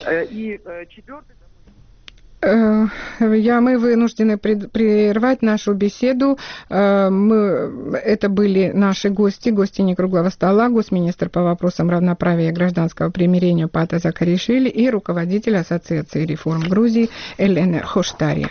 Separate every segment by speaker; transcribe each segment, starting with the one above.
Speaker 1: И четвертый...
Speaker 2: Мы вынуждены прервать нашу беседу. Это были наши гости не круглого стола, госминистр по вопросам равноправия и гражданского примирения Пата Закаришвили и руководитель Ассоциации реформ Грузии Элена Хоштария.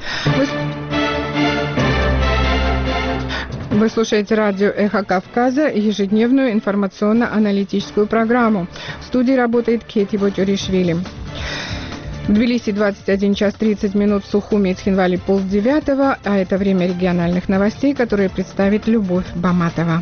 Speaker 2: Вы слушаете радио «Эхо Кавказа», ежедневную информационно-аналитическую программу. В студии работает Кети Ботюришвили. В Тбилиси 21 час 30 минут, в Сухуми и Цхинвали 8:30, а это время региональных новостей, которые представит Любовь Баматова.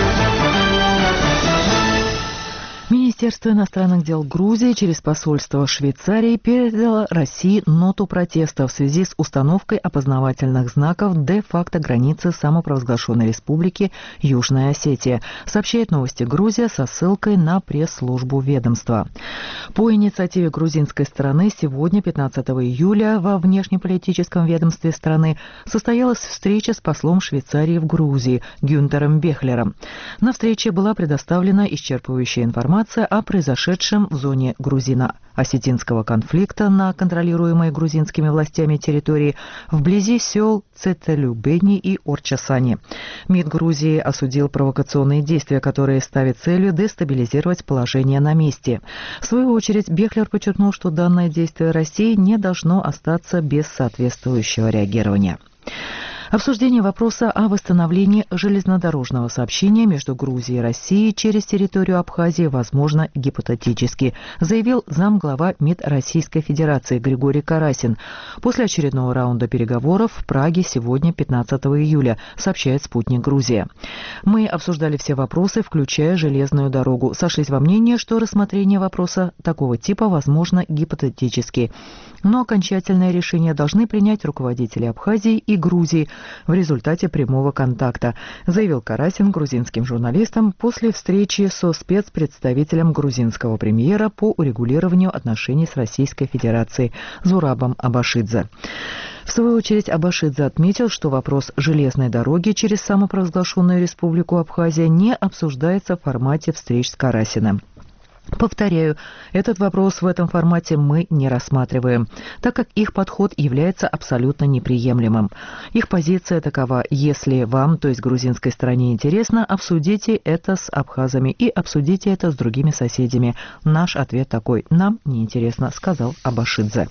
Speaker 3: Министерство иностранных дел Грузии через посольство Швейцарии передало России ноту протеста в связи с установкой опознавательных знаков де-факто границы самопровозглашенной республики Южная Осетия, сообщает Новости Грузия со ссылкой на пресс-службу ведомства. По инициативе грузинской стороны сегодня, 15 июля, во внешнеполитическом ведомстве страны состоялась встреча с послом Швейцарии в Грузии Гюнтером Бехлером. На встрече была предоставлена исчерпывающая информация о произошедшем в зоне грузино-осетинского конфликта на контролируемой грузинскими властями территории вблизи сел Цетелюбени и Орчасани. МИД Грузии осудил провокационные действия, которые ставят целью дестабилизировать положение на месте. В свою очередь, Бехлер подчеркнул, что данное действие России не должно остаться без соответствующего реагирования. Обсуждение вопроса о восстановлении железнодорожного сообщения между Грузией и Россией через территорию Абхазии возможно гипотетически, заявил замглава МИД Российской Федерации Григорий Карасин после очередного раунда переговоров в Праге сегодня, 15 июля, сообщает «Спутник Грузия». Мы обсуждали все вопросы, включая железную дорогу. Сошлись во мнении, что рассмотрение вопроса такого типа возможно гипотетически. Но окончательное решение должны принять руководители Абхазии и Грузии в результате прямого контакта, заявил Карасин грузинским журналистам после встречи со спецпредставителем грузинского премьера по урегулированию отношений с Российской Федерацией Зурабом Абашидзе. В свою очередь Абашидзе отметил, что вопрос железной дороги через самопровозглашенную республику Абхазия не обсуждается в формате встреч с Карасиным. Повторяю, этот вопрос в этом формате мы не рассматриваем, так как их подход является абсолютно неприемлемым. Их позиция такова: если вам, то есть грузинской стороне, интересно, обсудите это с абхазами и обсудите это с другими соседями. Наш ответ такой: нам неинтересно, сказал Абашидзе.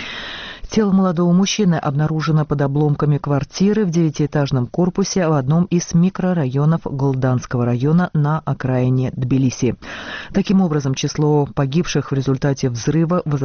Speaker 3: Тело молодого мужчины обнаружено под обломками квартиры в 9-этажном корпусе в одном из микрорайонов Голданского района на окраине Тбилиси. Таким образом, число погибших в результате взрыва